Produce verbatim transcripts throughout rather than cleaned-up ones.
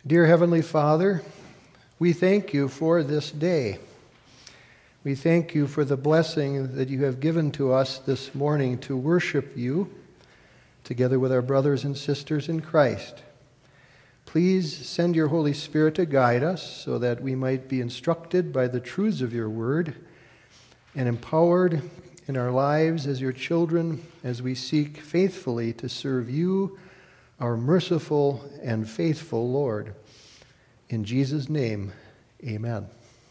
Dear Heavenly Father, we thank you for this day. We thank you for the blessing that you have given to us this morning to worship you together with our brothers and sisters in Christ. Please send your Holy Spirit to guide us so that we might be instructed by the truths of your word and empowered in our lives as your children as we seek faithfully to serve you, our merciful and faithful Lord. In Jesus' name, amen.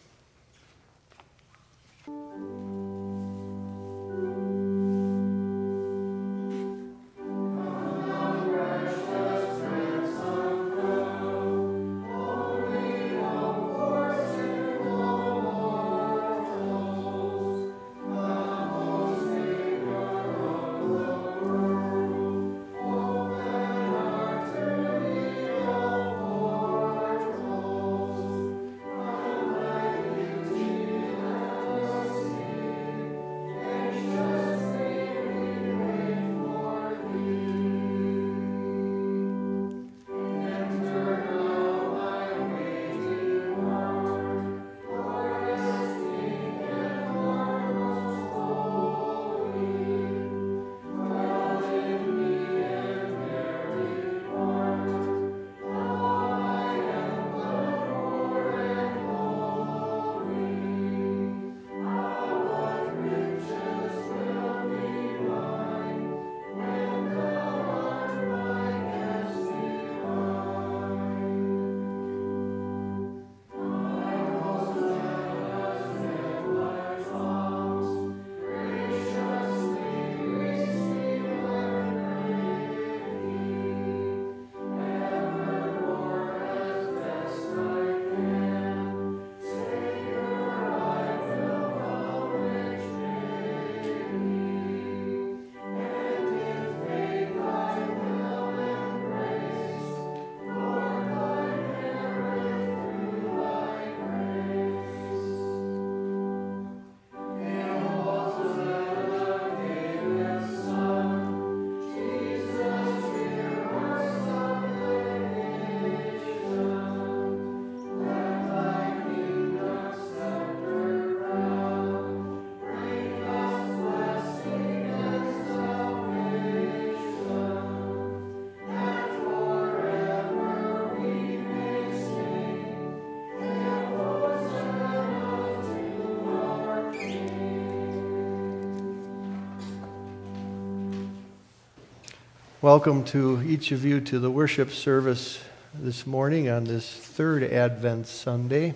Welcome to each of you to the worship service this morning on this third Advent Sunday,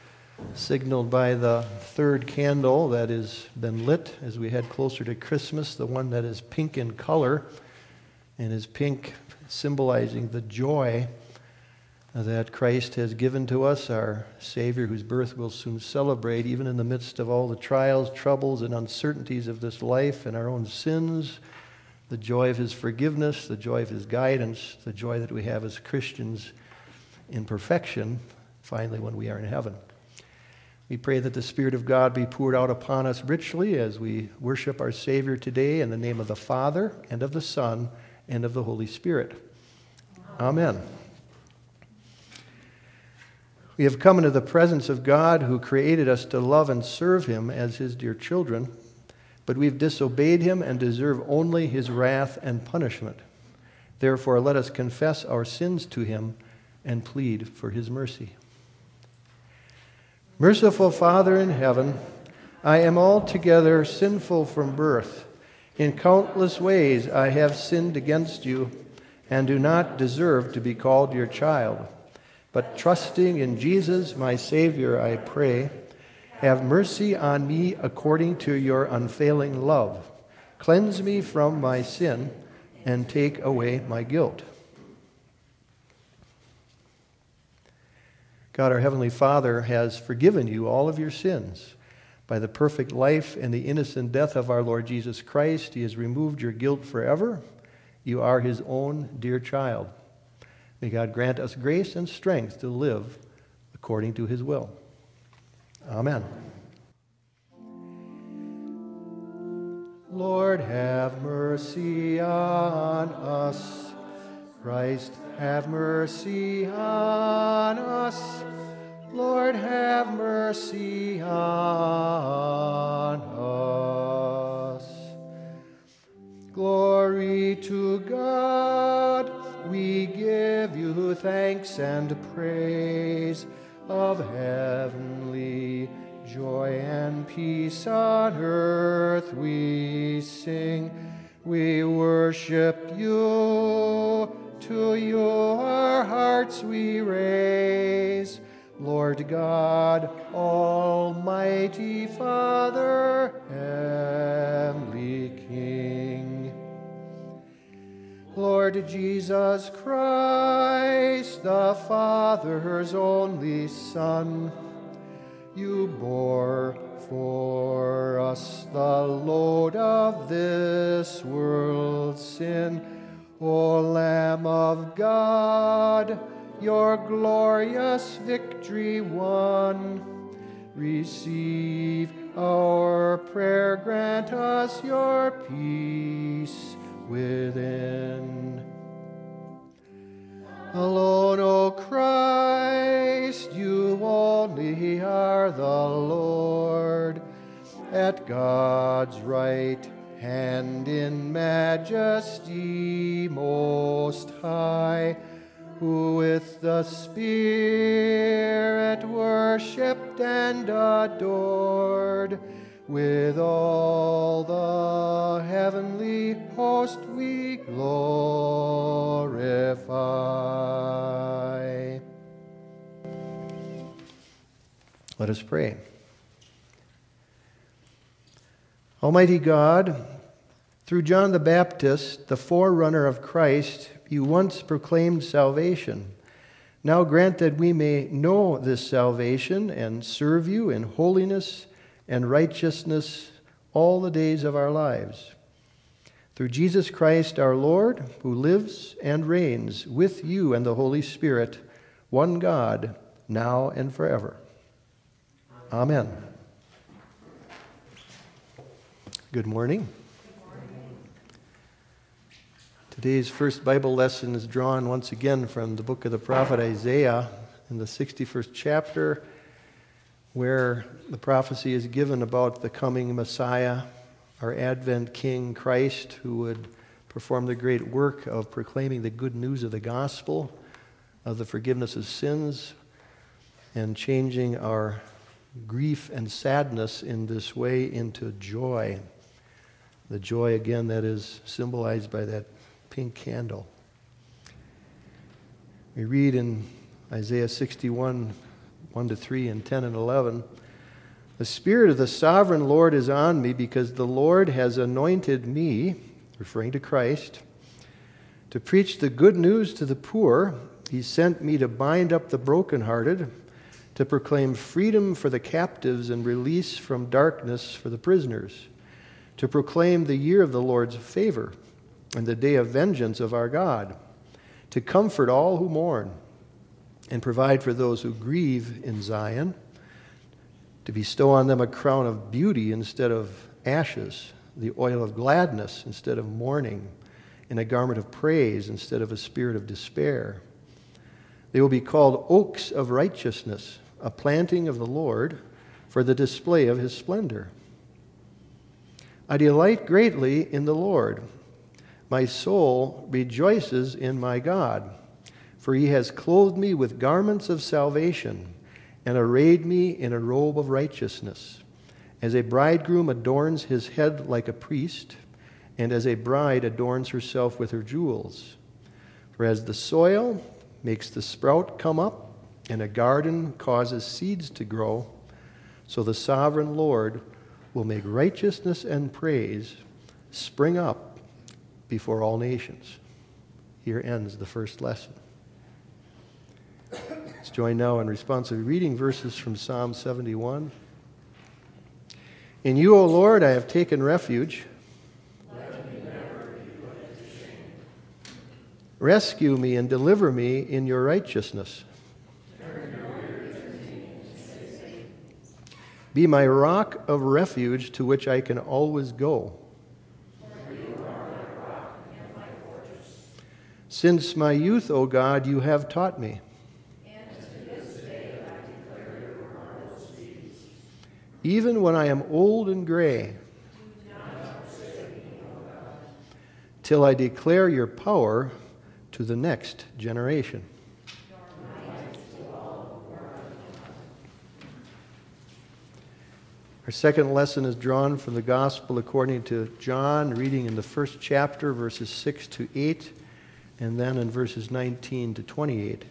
signaled by the third candle that has been lit as we head closer to Christmas, the one that is pink in color, and is pink symbolizing the joy that Christ has given to us, our Savior whose birth we'll soon celebrate, even in the midst of all the trials, troubles, and uncertainties of this life and our own sins. The joy of his forgiveness, the joy of his guidance, the joy that we have as Christians in perfection, finally when we are in heaven. We pray that the Spirit of God be poured out upon us richly as we worship our Savior today in the name of the Father, and of the Son, and of the Holy Spirit. Amen. We have come into the presence of God who created us to love and serve him as his dear children. But we've disobeyed him and deserve only his wrath and punishment. Therefore, let us confess our sins to him and plead for his mercy. Merciful Father in heaven, I am altogether sinful from birth. In countless ways I have sinned against you and do not deserve to be called your child. But trusting in Jesus, my Savior, I pray, have mercy on me according to your unfailing love. Cleanse me from my sin and take away my guilt. God, our Heavenly Father, has forgiven you all of your sins. By the perfect life and the innocent death of our Lord Jesus Christ, he has removed your guilt forever. You are his own dear child. May God grant us grace and strength to live according to his will. Amen. Lord, have mercy on us. Christ, have mercy on us. Lord, have mercy on us. Glory to God, we give you thanks and praise. Of heavenly joy and peace on earth we sing. We worship you, to your hearts we raise. Lord God, Almighty Father, Heavenly King. Lord Jesus Christ, the Father's only Son, you bore for us the load of this world's sin. O Lamb of God, your glorious victory won. Receive our prayer, grant us your peace within. Alone, O Christ, you only are the Lord. At God's right hand in majesty most high, who with the Spirit worshipped and adored, with all the heavenly host we glorify. Let us pray. Almighty God, through John the Baptist, the forerunner of Christ, you once proclaimed salvation. Now grant that we may know this salvation and serve you in holiness and righteousness all the days of our lives. Through Jesus Christ our Lord, who lives and reigns with you and the Holy Spirit, one God, now and forever. Amen. Good morning. Today's first Bible lesson is drawn once again from the book of the prophet Isaiah in the sixty-first chapter, where the prophecy is given about the coming Messiah, our Advent King Christ, who would perform the great work of proclaiming the good news of the gospel, of the forgiveness of sins, and changing our grief and sadness in this way into joy. The joy, again, that is symbolized by that pink candle. We read in Isaiah sixty-one, one to three and ten and eleven, "The Spirit of the Sovereign Lord is on me, because the Lord has anointed me," referring to Christ, "to preach the good news to the poor. He sent me to bind up the brokenhearted, to proclaim freedom for the captives and release from darkness for the prisoners, to proclaim the year of the Lord's favor and the day of vengeance of our God, to comfort all who mourn and provide for those who grieve in Zion, to bestow on them a crown of beauty instead of ashes, the oil of gladness instead of mourning, and a garment of praise instead of a spirit of despair. They will be called oaks of righteousness, a planting of the Lord for the display of his splendor. I delight greatly in the Lord. My soul rejoices in my God, for he has clothed me with garments of salvation and arrayed me in a robe of righteousness, as a bridegroom adorns his head like a priest, and as a bride adorns herself with her jewels. For as the soil makes the sprout come up, and a garden causes seeds to grow, so the sovereign Lord will make righteousness and praise spring up before all nations. Here ends the first lesson. Let's join now in responsive reading verses from Psalm seventy-one. In you, O Lord, I have taken refuge. Let me never be put to shame. Rescue me and deliver me in your righteousness. Turn your ear to me and save me. Be my rock of refuge to which I can always go. Since my youth, O God, you have taught me. Even when I am old and gray, till I declare your power to the next generation. Our second lesson is drawn from the Gospel according to John, reading in the first chapter, verses six to eight, and then in verses nineteen to twenty-eight.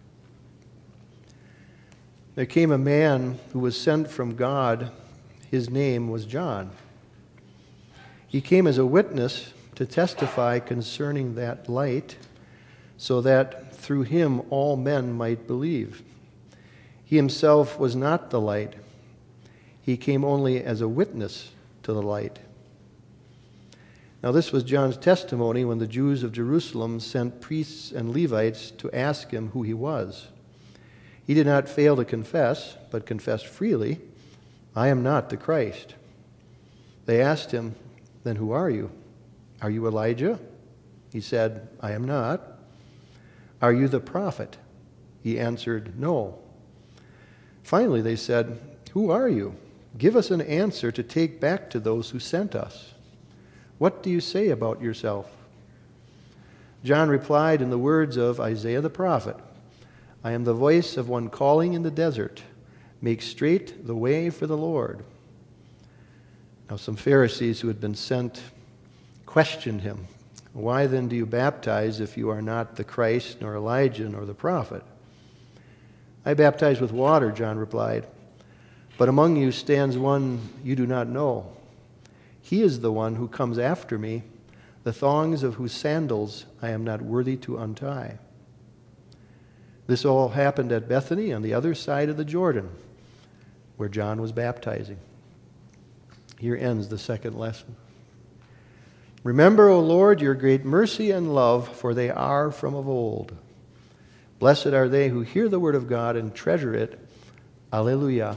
There came a man who was sent from God. His name was John. He came as a witness to testify concerning that light, so that through him all men might believe. He himself was not the light. He came only as a witness to the light. Now this was John's testimony when the Jews of Jerusalem sent priests and Levites to ask him who he was. He did not fail to confess, but confessed freely, "I am not the Christ." They asked him, "Then who are you? Are you Elijah?" He said, "I am not." "Are you the prophet?" He answered, "No." Finally they said, "Who are you? Give us an answer to take back to those who sent us. What do you say about yourself?" John replied in the words of Isaiah the prophet, "I am the voice of one calling in the desert, make straight the way for the Lord." Now some Pharisees who had been sent questioned him, "Why then do you baptize if you are not the Christ, nor Elijah, nor the prophet?" "I baptize with water," John replied, "but among you stands one you do not know. He is the one who comes after me, the thongs of whose sandals I am not worthy to untie." This all happened at Bethany on the other side of the Jordan, where John was baptizing. Here ends the second lesson. Remember, O Lord, your great mercy and love, for they are from of old. Blessed are they who hear the word of God and treasure it. Alleluia.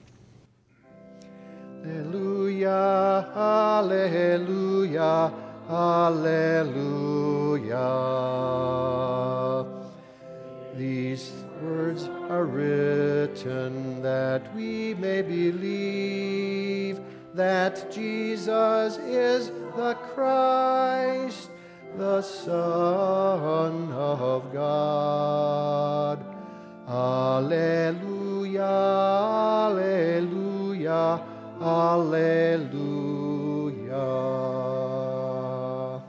Alleluia, alleluia, alleluia. These words are written that we may believe that Jesus is the Christ, the Son of God. Alleluia, alleluia, alleluia.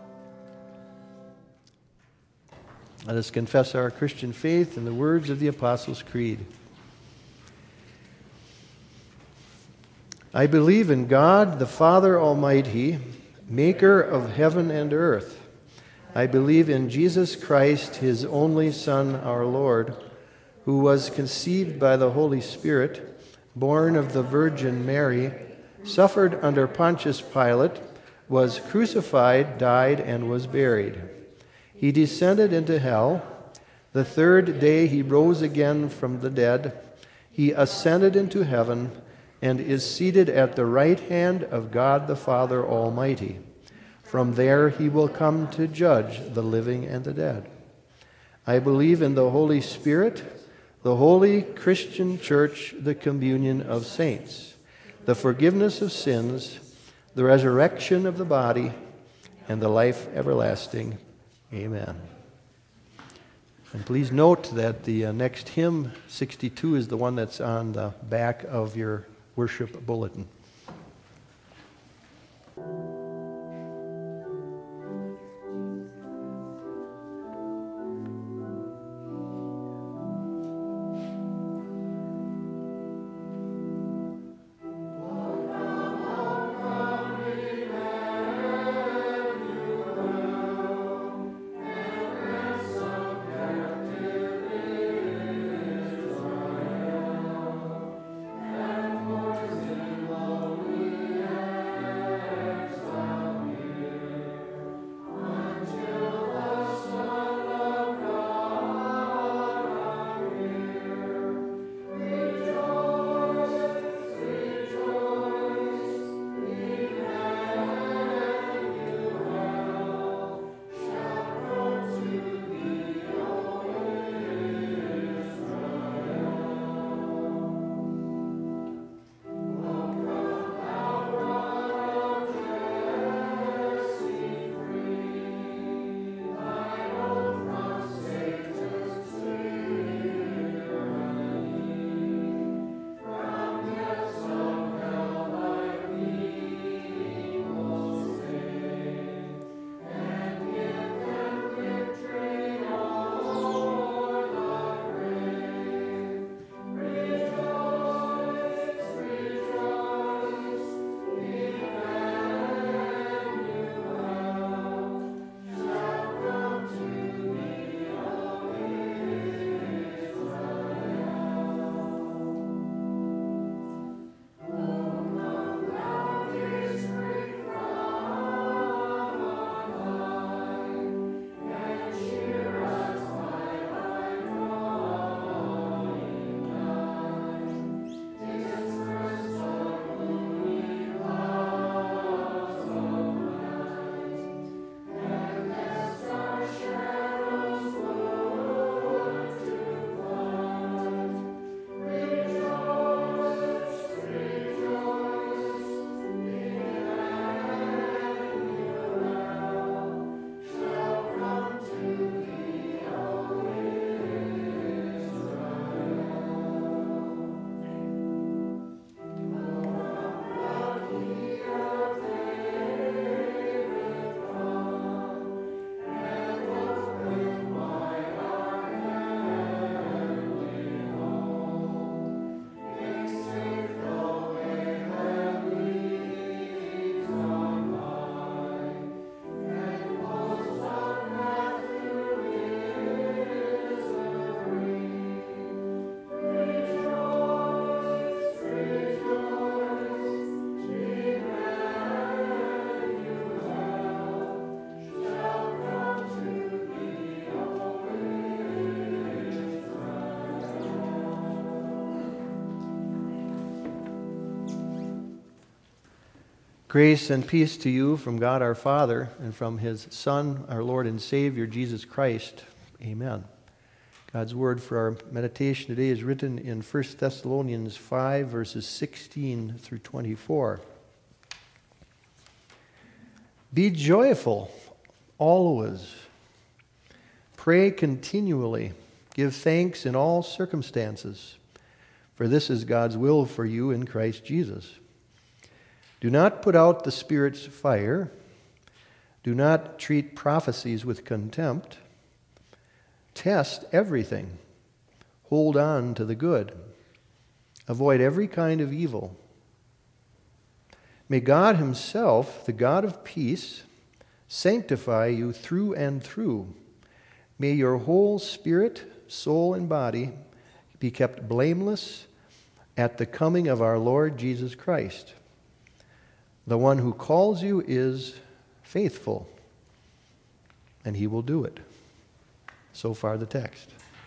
Let us confess our Christian faith in the words of the Apostles' Creed. I believe in God, the Father Almighty, maker of heaven and earth. I believe in Jesus Christ, his only Son, our Lord, who was conceived by the Holy Spirit, born of the Virgin Mary, suffered under Pontius Pilate, was crucified, died, and was buried. He descended into hell. The third day he rose again from the dead. He ascended into heaven and is seated at the right hand of God the Father Almighty. From there he will come to judge the living and the dead. I believe in the Holy Spirit, the holy Christian church, the communion of saints, the forgiveness of sins, the resurrection of the body, and the life everlasting. Amen. And please note that the uh, next hymn, sixty-two, is the one that's on the back of your worship bulletin. Lord, Grace and peace to you from God our Father and from His Son, our Lord and Savior, Jesus Christ. Amen. God's word for our meditation today is written in First Thessalonians five, verses sixteen through twenty-four. Be joyful always. Pray continually. Give thanks in all circumstances, for this is God's will for you in Christ Jesus. Do not put out the Spirit's fire. Do not treat prophecies with contempt. Test everything. Hold on to the good. Avoid every kind of evil. May God Himself, the God of peace, sanctify you through and through. May your whole spirit, soul, and body be kept blameless at the coming of our Lord Jesus Christ. The one who calls you is faithful, and He will do it. So far the text.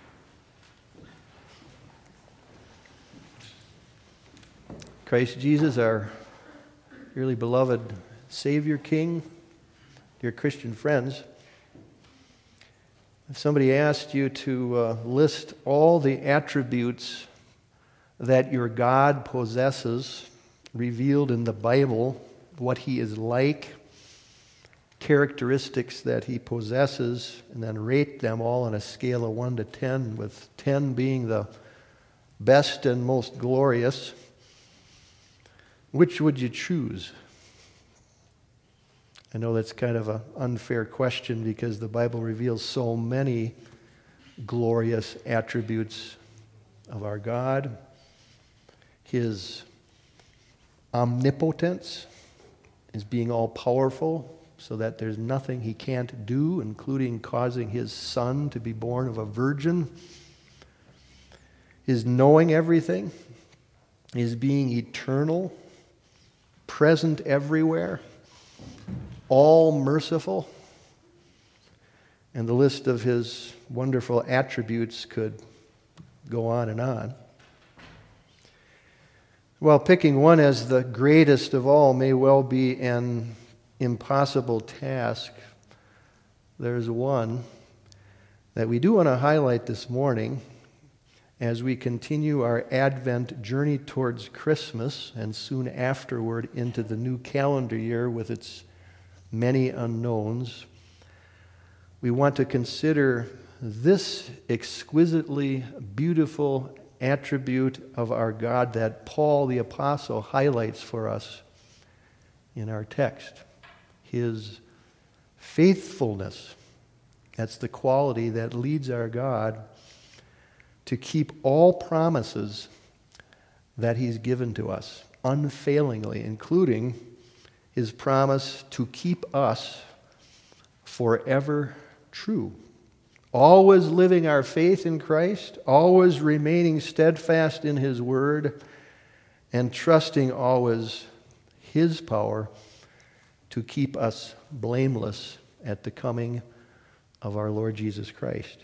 Christ Jesus, our dearly beloved Savior, King, dear Christian friends, if somebody asked you to uh, list all the attributes that your God possesses, revealed in the Bible, what He is like, characteristics that He possesses, and then rate them all on a scale of one to ten, with ten being the best and most glorious, which would you choose? I know that's kind of an unfair question because the Bible reveals so many glorious attributes of our God. His omnipotence is being all-powerful so that there's nothing He can't do, including causing His Son to be born of a virgin. His knowing everything. His being eternal, present everywhere, all merciful. And the list of His wonderful attributes could go on and on. While picking one as the greatest of all may well be an impossible task, there's one that we do want to highlight this morning as we continue our Advent journey towards Christmas and soon afterward into the new calendar year with its many unknowns. We want to consider this exquisitely beautiful attribute of our God that Paul the Apostle highlights for us in our text. His faithfulness. That's the quality that leads our God to keep all promises that He's given to us unfailingly, including His promise to keep us forever true. Always living our faith in Christ, always remaining steadfast in His Word, and trusting always His power to keep us blameless at the coming of our Lord Jesus Christ.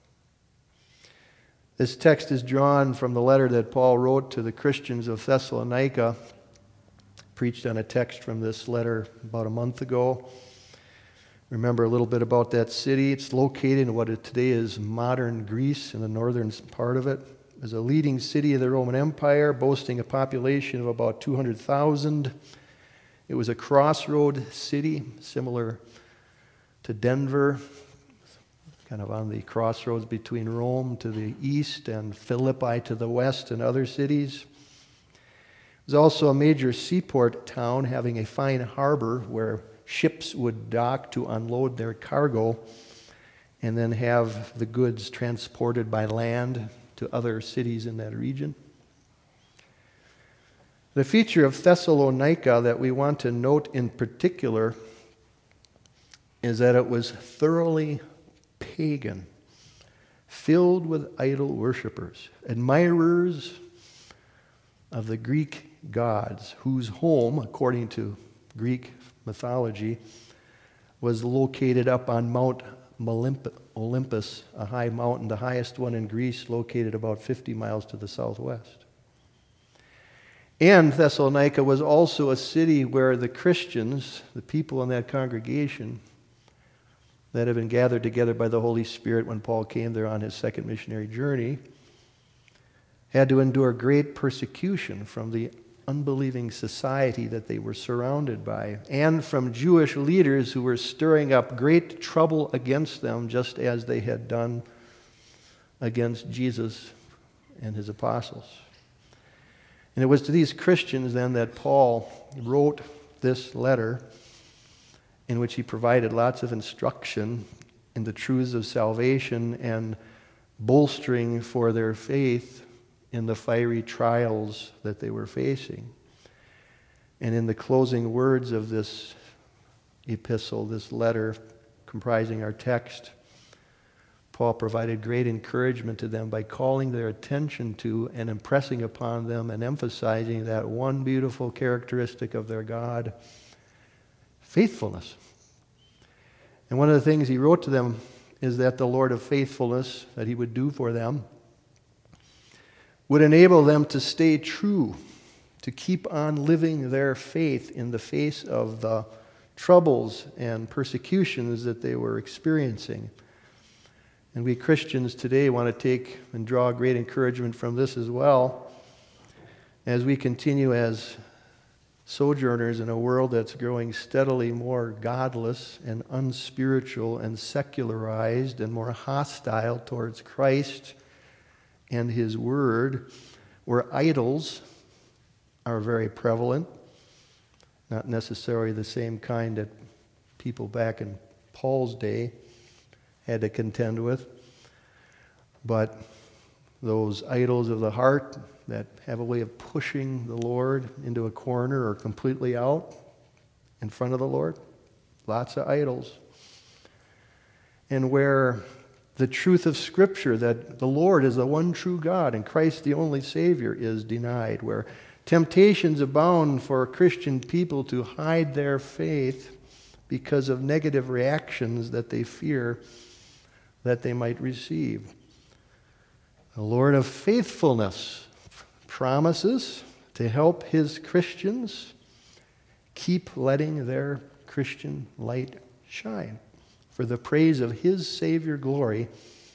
This text is drawn from the letter that Paul wrote to the Christians of Thessalonica. Preached on a text from this letter about a month ago. Remember a little bit about that city. It's located in what today is modern Greece, in the northern part of it. It was a leading city of the Roman Empire, boasting a population of about two hundred thousand. It was a crossroad city, similar to Denver, kind of on the crossroads between Rome to the east and Philippi to the west and other cities. It was also a major seaport town, having a fine harbor where ships would dock to unload their cargo and then have the goods transported by land to other cities in that region. The feature of Thessalonica that we want to note in particular is that it was thoroughly pagan, filled with idol worshippers, admirers of the Greek gods, whose home, according to Greek mythology, was located up on Mount Olympus, a high mountain, the highest one in Greece, located about fifty miles to the southwest. And Thessalonica was also a city where the Christians, the people in that congregation that had been gathered together by the Holy Spirit when Paul came there on his second missionary journey, had to endure great persecution from the unbelieving society that they were surrounded by, and from Jewish leaders who were stirring up great trouble against them, just as they had done against Jesus and his apostles. And it was to these Christians then that Paul wrote this letter, in which he provided lots of instruction in the truths of salvation and bolstering for their faith in the fiery trials that they were facing. And in the closing words of this epistle, this letter comprising our text, Paul provided great encouragement to them by calling their attention to and impressing upon them and emphasizing that one beautiful characteristic of their God: faithfulness. And one of the things he wrote to them is that the Lord of faithfulness that he would do for them would enable them to stay true, to keep on living their faith in the face of the troubles and persecutions that they were experiencing. And we Christians today want to take and draw great encouragement from this as well, as we continue as sojourners in a world that's growing steadily more godless and unspiritual and secularized and more hostile towards Christ and his word, where idols are very prevalent, not necessarily the same kind that people back in Paul's day had to contend with, but those idols of the heart that have a way of pushing the Lord into a corner or completely out in front of the Lord. Lots of idols. And where the truth of Scripture, that the Lord is the one true God and Christ the only Savior, is denied. Where temptations abound for Christian people to hide their faith because of negative reactions that they fear that they might receive. The Lord of faithfulness promises to help his Christians keep letting their Christian light shine for the praise of his Savior glory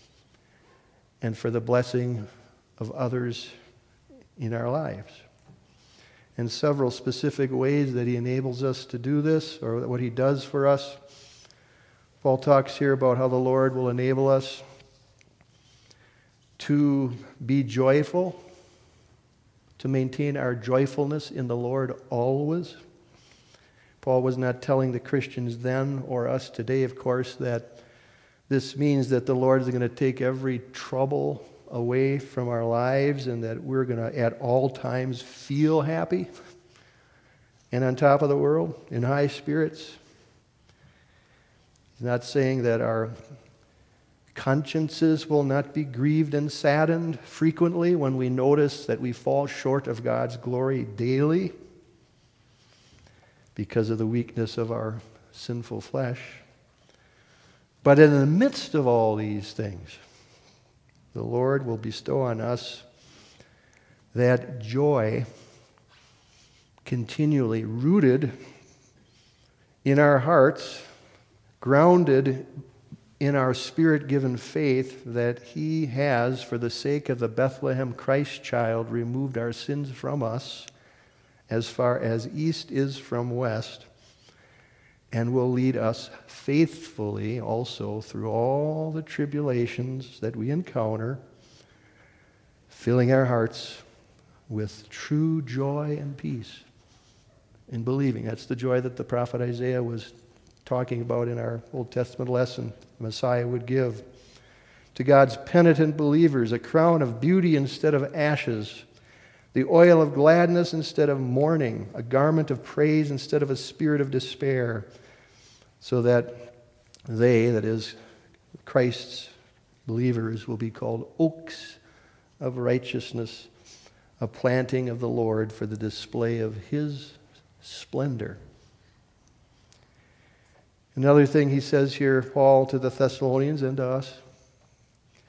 and for the blessing of others in our lives. In several specific ways that he enables us to do this, or what he does for us, Paul talks here about how the Lord will enable us to be joyful, to maintain our joyfulness in the Lord always. Paul was not telling the Christians then, or us today, of course, that this means that the Lord is going to take every trouble away from our lives and that we're going to at all times feel happy and on top of the world, in high spirits. He's not saying that our consciences will not be grieved and saddened frequently when we notice that we fall short of God's glory daily because of the weakness of our sinful flesh. But in the midst of all these things, the Lord will bestow on us that joy continually rooted in our hearts, grounded in our Spirit-given faith that he has, for the sake of the Bethlehem Christ child, removed our sins from us as far as east is from west, and will lead us faithfully also through all the tribulations that we encounter, filling our hearts with true joy and peace in believing. That's the joy that the prophet Isaiah was talking about in our Old Testament lesson. Messiah would give to God's penitent believers a crown of beauty instead of ashes, the oil of gladness instead of mourning, a garment of praise instead of a spirit of despair, so that they, that is, Christ's believers, will be called oaks of righteousness, a planting of the Lord for the display of his splendor. Another thing he says here, Paul, to the Thessalonians and to us,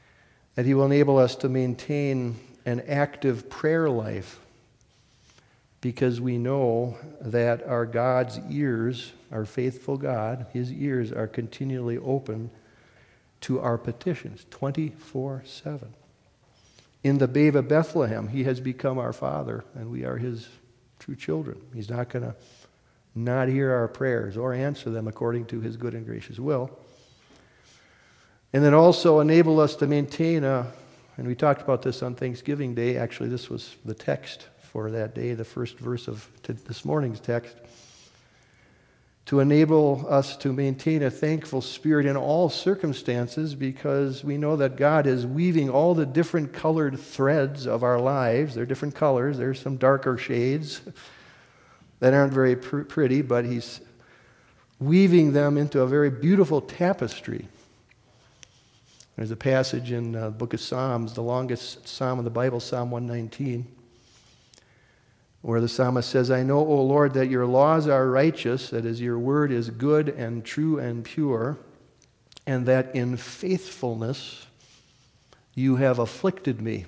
that he will enable us to maintain an active prayer life because we know that our God's ears, our faithful God, his ears are continually open to our petitions, twenty-four seven. In the babe of Bethlehem, he has become our Father, and we are his true children. He's not going to not hear our prayers or answer them according to his good and gracious will. And then also enable us to maintain a, and we talked about this on Thanksgiving Day. Actually, this was the text for that day, the first verse of this morning's text. To enable us to maintain a thankful spirit in all circumstances, because we know that God is weaving all the different colored threads of our lives. They're different colors. There's some darker shades that aren't very pr- pretty, but he's weaving them into a very beautiful tapestry. There's a passage in uh, the book of Psalms, the longest psalm of the Bible, Psalm one nineteen, where the psalmist says, I know, O Lord, that your laws are righteous, that is, your word is good and true and pure, and that in faithfulness you have afflicted me.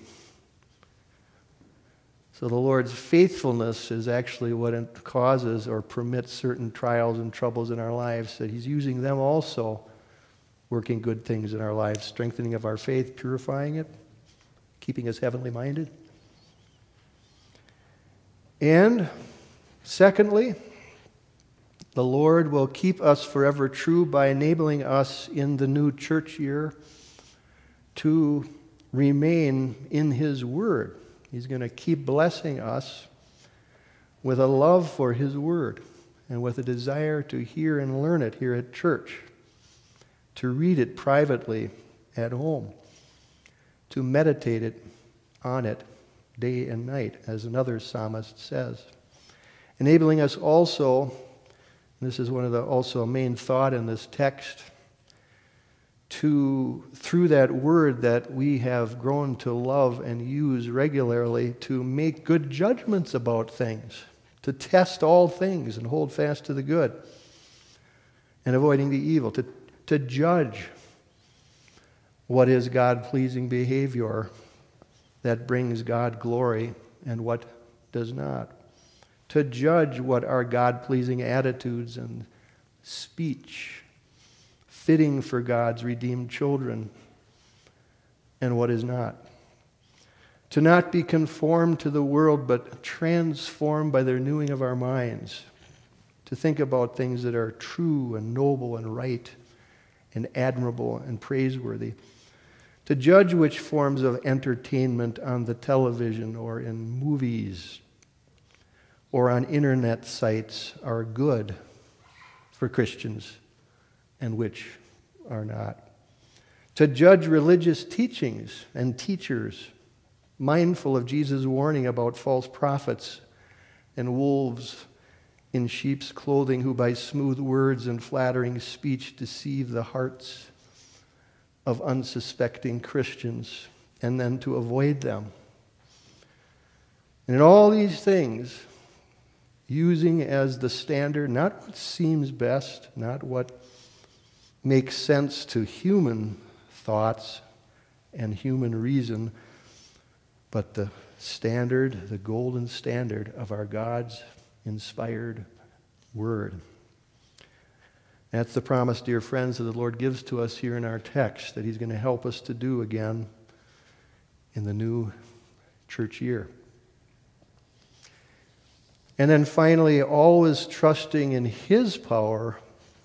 So the Lord's faithfulness is actually what causes or permits certain trials and troubles in our lives, that he's using them also, working good things in our lives, strengthening of our faith, purifying it, keeping us heavenly minded. And secondly, the Lord will keep us forever true by enabling us in the new church year to remain in his word. He's going to keep blessing us with a love for his word and with a desire to hear and learn it here at church, to read it privately at home, to meditate it on it day and night, as another psalmist says. Enabling us also, and this is one of the also a main thought in this text, to, through that word that we have grown to love and use regularly, to make good judgments about things, to test all things and hold fast to the good, and avoiding the evil, to, to judge what is God-pleasing behavior that brings God glory and what does not. To judge what are God-pleasing attitudes and speech, fitting for God's redeemed children, and what is not. To not be conformed to the world, but transformed by the renewing of our minds. To think about things that are true and noble and right and admirable and praiseworthy. To judge which forms of entertainment on the television or in movies or on internet sites are good for Christians and which are not. To judge religious teachings and teachers, mindful of Jesus' warning about false prophets and wolves in sheep's clothing who by smooth words and flattering speech deceive the hearts of unsuspecting Christians, and then to avoid them. And in all these things, using as the standard not what seems best, not what makes sense to human thoughts and human reason, but the standard, the golden standard of our God's inspired word. That's the promise, dear friends, that the Lord gives to us here in our text, that he's going to help us to do again in the new church year. And then finally, always trusting in his power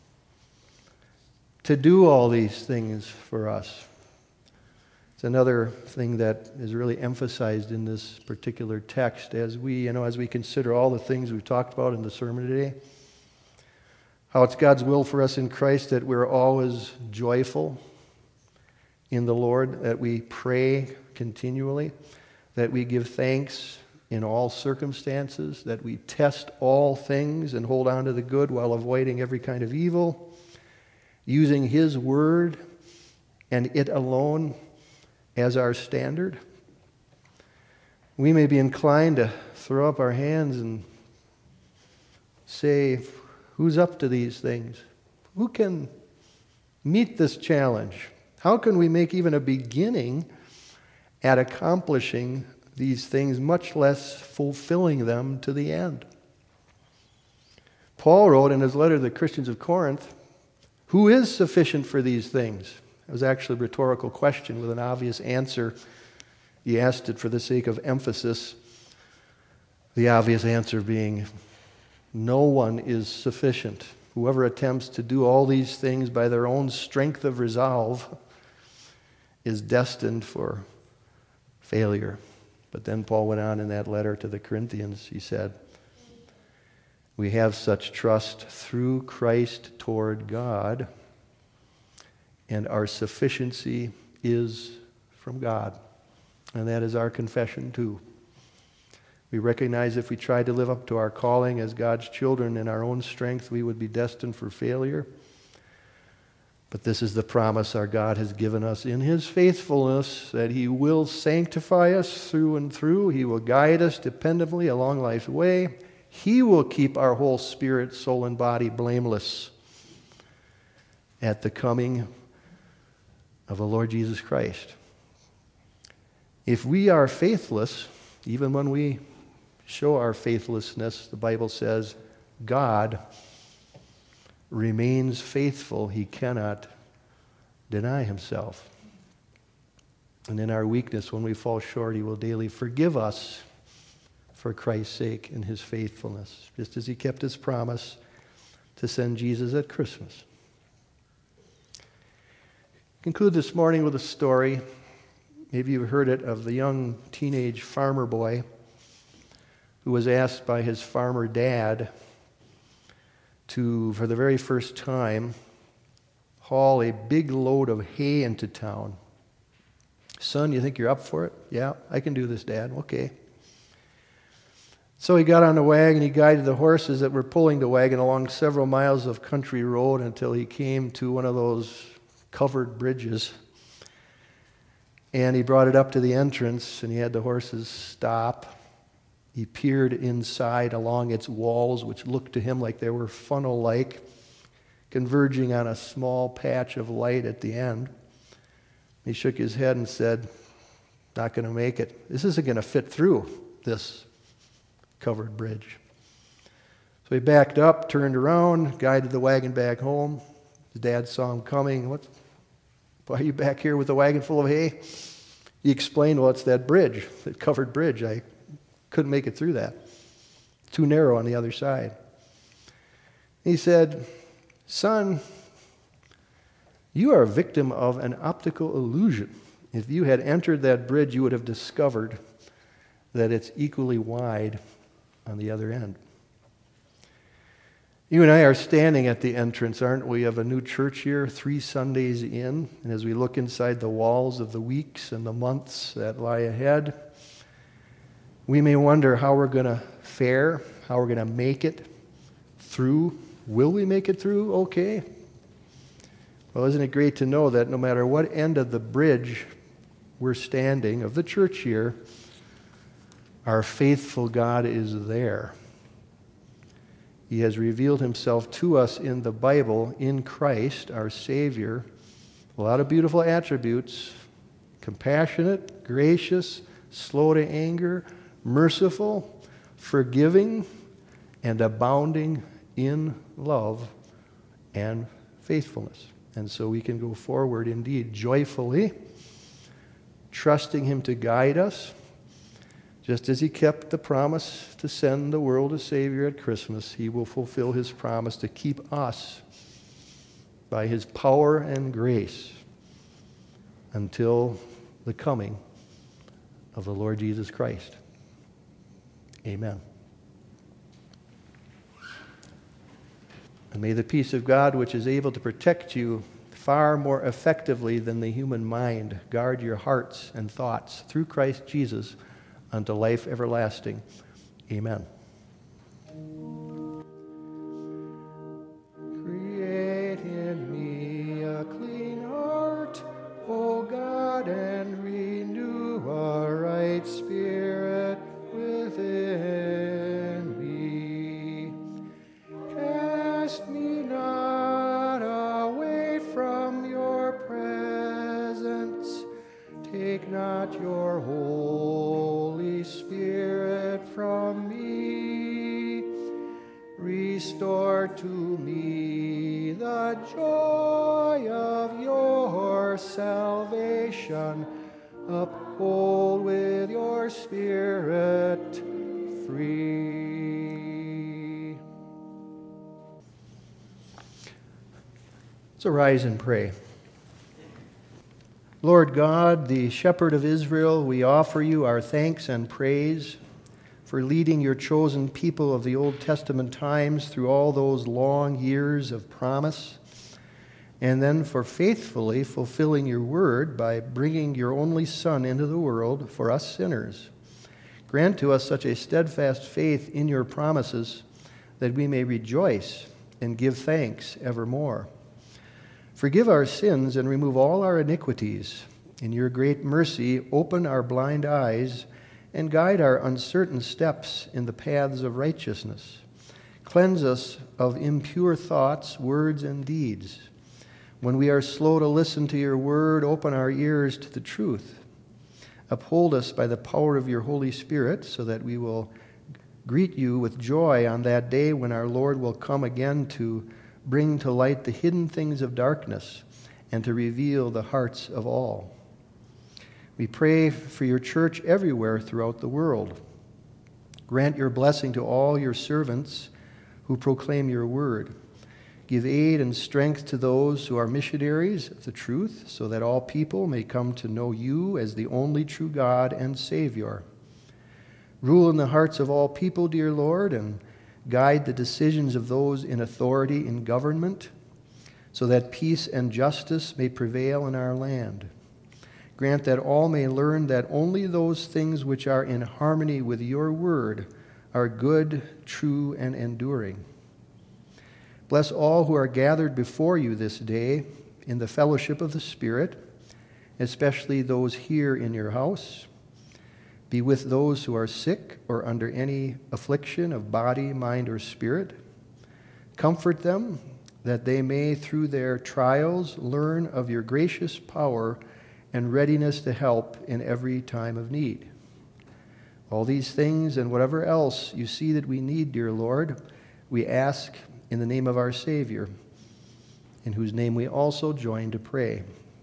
to do all these things for us. It's another thing that is really emphasized in this particular text as we, you know, as we consider all the things we've talked about in the sermon today. How it's God's will for us in Christ that we're always joyful in the Lord, that we pray continually, that we give thanks in all circumstances, that we test all things and hold on to the good while avoiding every kind of evil, using his word and it alone as our standard. We may be inclined to throw up our hands and say, who's up to these things? Who can meet this challenge? How can we make even a beginning at accomplishing these things, much less fulfilling them to the end. Paul wrote in his letter to the Christians of Corinth, "Who is sufficient for these things?" It was actually a rhetorical question with an obvious answer. He asked it for the sake of emphasis. The obvious answer being, no one is sufficient. Whoever attempts to do all these things by their own strength of resolve is destined for failure. But then Paul went on in that letter to the Corinthians. He said, "We have such trust through Christ toward God, and our sufficiency is from God." And that is our confession too. We recognize if we tried to live up to our calling as God's children in our own strength, we would be destined for failure. But this is the promise our God has given us in His faithfulness, that He will sanctify us through and through. He will guide us dependably along life's way. He will keep our whole spirit, soul, and body blameless at the coming of the Lord Jesus Christ. If we are faithless, even when we show our faithlessness, the Bible says, God remains faithful. He cannot deny Himself. And in our weakness, when we fall short, He will daily forgive us for Christ's sake in His faithfulness, just as He kept His promise to send Jesus at Christmas. Conclude this morning with a story. Maybe you've heard it, of the young teenage farmer boy who was asked by his farmer dad to, for the very first time, haul a big load of hay into town. "Son, you think you're up for it?" "Yeah, I can do this, Dad." "Okay." So he got on the wagon, he guided the horses that were pulling the wagon along several miles of country road until he came to one of those covered bridges. And he brought it up to the entrance, and he had the horses stop. He peered inside along its walls, which looked to him like they were funnel-like, converging on a small patch of light at the end. He shook his head and said, "Not going to make it. This isn't going to fit through this covered bridge." So he backed up, turned around, guided the wagon back home. His dad saw him coming. "What? Why are you back here with a wagon full of hay?" He explained, "Well, it's that bridge, that covered bridge. I couldn't make it through that. Too narrow on the other side." He said, "Son, you are a victim of an optical illusion. If you had entered that bridge, you would have discovered that it's equally wide on the other end." You and I are standing at the entrance, aren't we, of a new church year, three Sundays in. And as we look inside the walls of the weeks and the months that lie ahead, we may wonder how we're going to fare, how we're going to make it through. Will we make it through okay? Well, isn't it great to know that no matter what end of the bridge we're standing, of the church year, our faithful God is there. He has revealed Himself to us in the Bible, in Christ, our Savior. A lot of beautiful attributes: compassionate, gracious, slow to anger, merciful, forgiving, and abounding in love and faithfulness. And so we can go forward indeed joyfully, trusting Him to guide us, just as He kept the promise to send the world a Savior at Christmas. He will fulfill His promise to keep us by His power and grace until the coming of the Lord Jesus Christ. Amen. And may the peace of God, which is able to protect you far more effectively than the human mind, guard your hearts and thoughts through Christ Jesus unto life everlasting. Amen. Create in me a clean heart, O God, and renew a right spirit within me. Cast me not away from your presence. take not your Holy Spirit from me. Restore to me the joy of your salvation. Uphold with your Spirit free. Let's arise and pray. Lord God, the Shepherd of Israel, we offer you our thanks and praise for leading your chosen people of the Old Testament times through all those long years of promise, and then for faithfully fulfilling your word by bringing your only Son into the world for us sinners. Grant to us such a steadfast faith in your promises that we may rejoice and give thanks evermore. Forgive our sins and remove all our iniquities. In your great mercy, open our blind eyes and guide our uncertain steps in the paths of righteousness. Cleanse us of impure thoughts, words, and deeds. When we are slow to listen to your word, open our ears to the truth. Uphold us by the power of your Holy Spirit so that we will greet you with joy on that day when our Lord will come again to bring to light the hidden things of darkness and to reveal the hearts of all. We pray for your church everywhere throughout the world. Grant your blessing to all your servants who proclaim your word. Give aid and strength to those who are missionaries of the truth, so that all people may come to know you as the only true God and Savior. Rule in the hearts of all people, dear Lord, and guide the decisions of those in authority in government, so that peace and justice may prevail in our land. Grant that all may learn that only those things which are in harmony with your word are good, true, and enduring. Bless all who are gathered before you this day in the fellowship of the Spirit, especially those here in your house. Be with those who are sick or under any affliction of body, mind, or spirit. Comfort them that they may, through their trials, learn of your gracious power and readiness to help in every time of need. All these things and whatever else you see that we need, dear Lord, we ask in the name of our Savior, in whose name we also join to pray.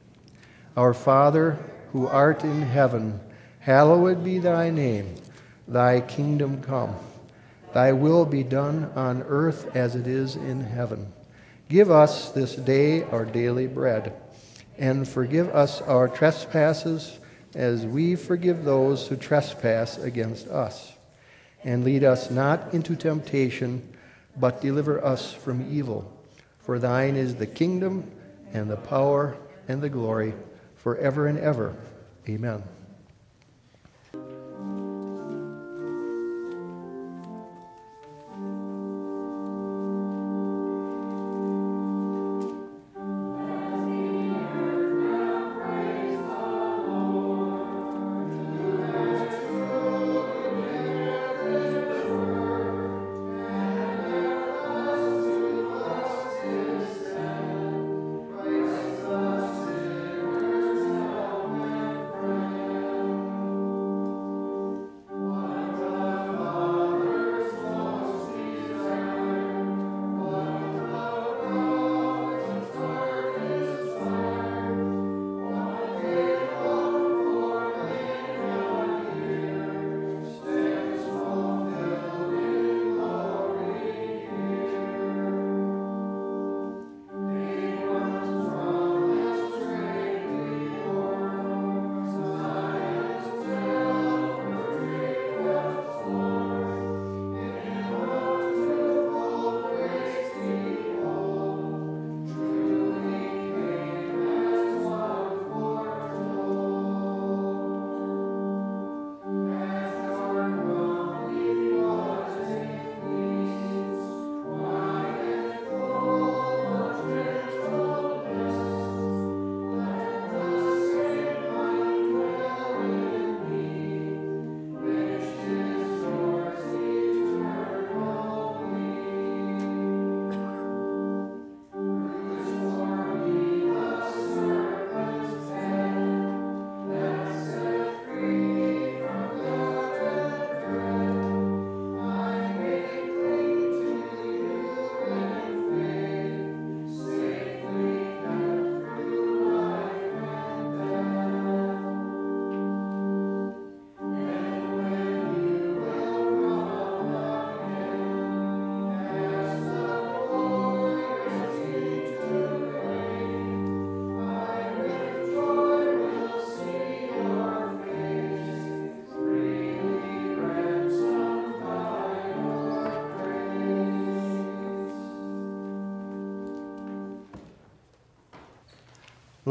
Our Father, who art in heaven, hallowed be thy name. Thy kingdom come. Thy will be done on earth as it is in heaven. Give us this day our daily bread, and forgive us our trespasses as we forgive those who trespass against us. And lead us not into temptation, but deliver us from evil. For thine is the kingdom, and the power, and the glory, forever and ever. Amen.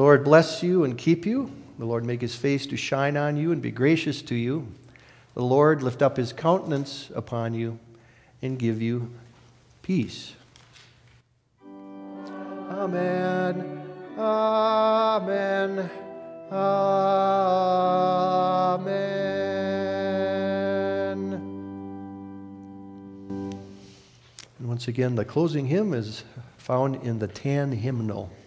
Lord bless you and keep you. The Lord make his face to shine on you and be gracious to you. The Lord lift up his countenance upon you and give you peace. Amen. Amen. Amen. And once again, the closing hymn is found in the Tan Hymnal.